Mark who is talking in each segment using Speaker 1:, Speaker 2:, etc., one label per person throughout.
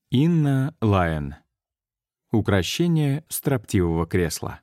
Speaker 1: Инна Лайен. Укрощение строптивого кресла.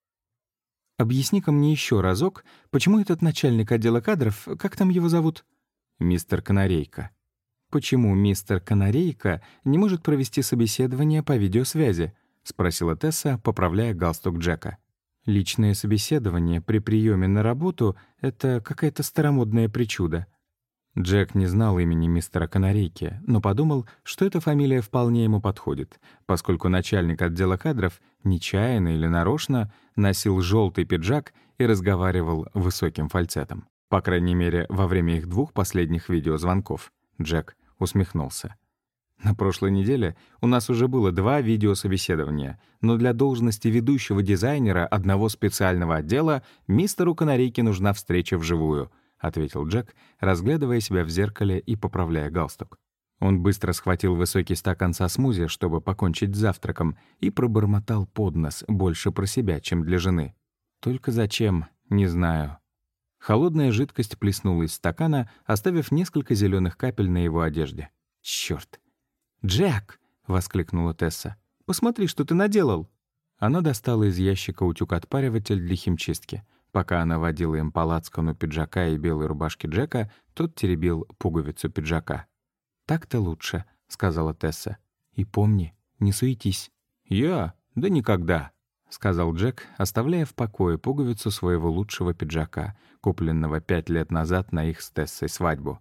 Speaker 1: «Объясни-ка мне еще разок, почему этот начальник отдела кадров, как там его зовут?» «Мистер Канарейка». «Почему мистер Канарейка не может провести собеседование по видеосвязи?» — спросила Тесса, поправляя галстук Джека. «Личное собеседование при приеме на работу — это какая-то старомодная причуда». Джек не знал имени мистера Канарейки, но подумал, что эта фамилия вполне ему подходит, поскольку начальник отдела кадров нечаянно или нарочно носил желтый пиджак и разговаривал высоким фальцетом. По крайней мере, во время их 2 последних видеозвонков. Джек усмехнулся. «На прошлой неделе у нас уже было 2 видеособеседования, но для должности ведущего дизайнера одного специального отдела мистеру Канарейке нужна встреча вживую», — ответил Джек, разглядывая себя в зеркале и поправляя галстук. Он быстро схватил высокий стакан со смузи, чтобы покончить с завтраком, и пробормотал под нос больше про себя, чем для жены. «Только зачем? Не знаю». Холодная жидкость плеснула из стакана, оставив несколько зеленых капель на его одежде. «Чёрт!» «Джек!» — воскликнула Тесса. «Посмотри, что ты наделал!» Она достала из ящика утюг-отпариватель для химчистки. Пока она водила им по лацкану пиджака и белой рубашки Джека, тот теребил пуговицу пиджака. «Так-то лучше», — сказала Тесса. «И помни, не суетись». «Я? Да никогда», — сказал Джек, оставляя в покое пуговицу своего лучшего пиджака, купленного 5 лет назад на их с Тессой свадьбу.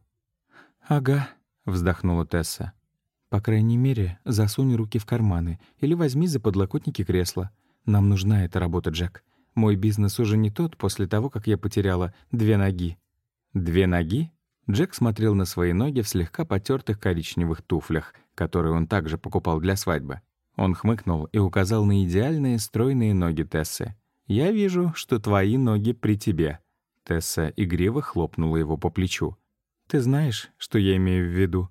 Speaker 1: «Ага», — вздохнула Тесса. «По крайней мере, засунь руки в карманы или возьми за подлокотники кресла. Нам нужна эта работа, Джек. Мой бизнес уже не тот после того, как я потеряла 2 ноги». «2 ноги?» Джек смотрел на свои ноги в слегка потертых коричневых туфлях, которые он также покупал для свадьбы. Он хмыкнул и указал на идеальные стройные ноги Тессы. «Я вижу, что твои ноги при тебе». Тесса игриво хлопнула его по плечу. «Ты знаешь, что я имею в виду?»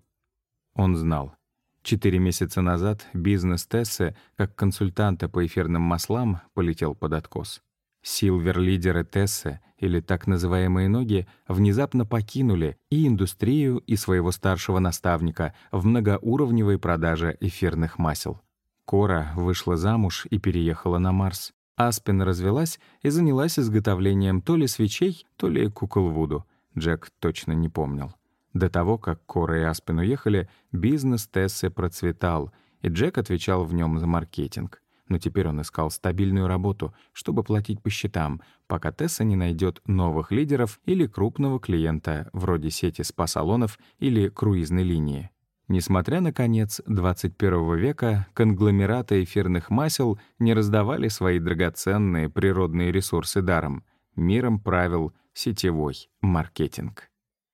Speaker 1: Он знал. 4 месяца назад бизнес Тессы, как консультанта по эфирным маслам, полетел под откос. Силвер-лидеры Тессы, или так называемые ноги, внезапно покинули и индустрию, и своего старшего наставника в многоуровневой продаже эфирных масел. Кора вышла замуж и переехала на Марс. Аспен развелась и занялась изготовлением то ли свечей, то ли кукол Вуду. Джек точно не помнил. До того, как Кора и Аспен уехали, бизнес Тессы процветал, и Джек отвечал в нем за маркетинг. Но теперь он искал стабильную работу, чтобы платить по счетам, пока Тесса не найдет новых лидеров или крупного клиента, вроде сети спа-салонов или круизной линии. Несмотря на конец 21 века, конгломераты эфирных масел не раздавали свои драгоценные природные ресурсы даром. Миром правил сетевой маркетинг.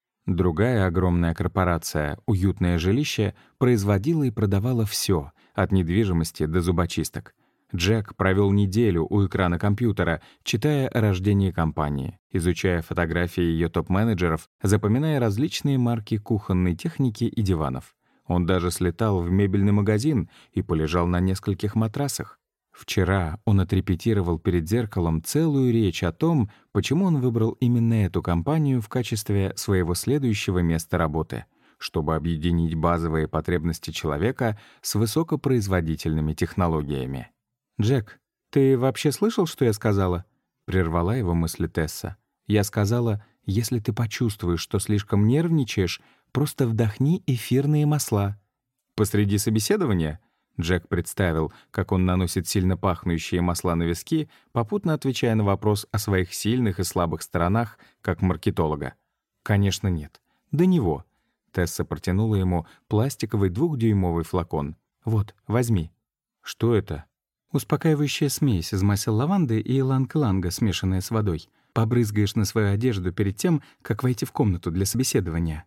Speaker 1: Другая огромная корпорация, уютное жилище, производила и продавала все, от недвижимости до зубочисток. Джек провел неделю у экрана компьютера, читая о рождении компании, изучая фотографии ее топ-менеджеров, запоминая различные марки кухонной техники и диванов. Он даже слетал в мебельный магазин и полежал на нескольких матрасах. Вчера он отрепетировал перед зеркалом целую речь о том, почему он выбрал именно эту компанию в качестве своего следующего места работы, чтобы объединить базовые потребности человека с высокопроизводительными технологиями. «Джек, ты вообще слышал, что я сказала?» — прервала его мысли Тесса. «Я сказала, если ты почувствуешь, что слишком нервничаешь, просто вдохни эфирные масла». «Посреди собеседования?» Джек представил, как он наносит сильно пахнущие масла на виски, попутно отвечая на вопрос о своих сильных и слабых сторонах, как маркетолога. «Конечно, нет. До него». Тесса протянула ему пластиковый 2-дюймовый флакон. «Вот, возьми». «Что это?» «Успокаивающая смесь из масел лаванды и иланг-иланга, смешанная с водой. Побрызгаешь на свою одежду перед тем, как войти в комнату для собеседования».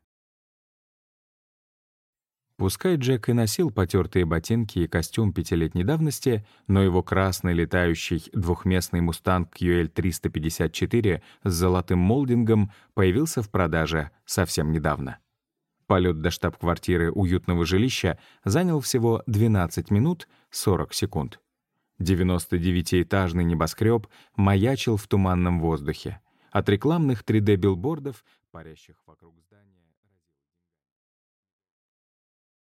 Speaker 1: Пускай Джек и носил потертые ботинки и костюм 5-летней давности, но его красный летающий двухместный «Мустанг» QL354 с золотым молдингом появился в продаже совсем недавно. Полет до штаб-квартиры уютного жилища занял всего 12 минут 40 секунд. 99-этажный небоскреб маячил в туманном воздухе. От рекламных 3D-билбордов, парящих вокруг здания,